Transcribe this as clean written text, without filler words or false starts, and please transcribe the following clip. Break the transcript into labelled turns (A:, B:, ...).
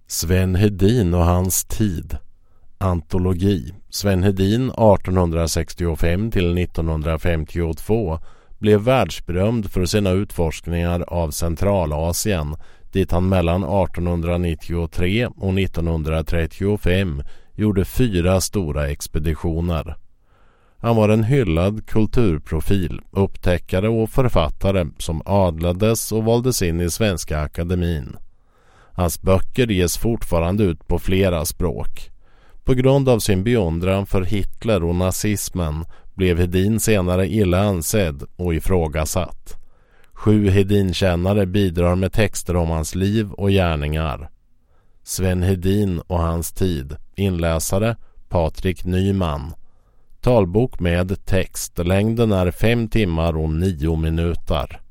A: Sven Hedin och hans tid. Antologi. Sven Hedin 1865 till 1952 blev världsberömd för sina utforskningar av Centralasien, dit han mellan 1893 och 1935 gjorde 4 stora expeditioner. Han var en hyllad kulturprofil, upptäckare och författare som adlades och valdes in i Svenska Akademin. Hans böcker ges fortfarande ut på flera språk. På grund av sin beundran för Hitler och nazismen blev Hedin senare illa ansedd och ifrågasatt. 7 Hedin-kännare bidrar med texter om hans liv och gärningar. Sven Hedin och hans tid. Inläsare Patrik Nyman. Talbok med text. Längden är 5 timmar och 9 minuter.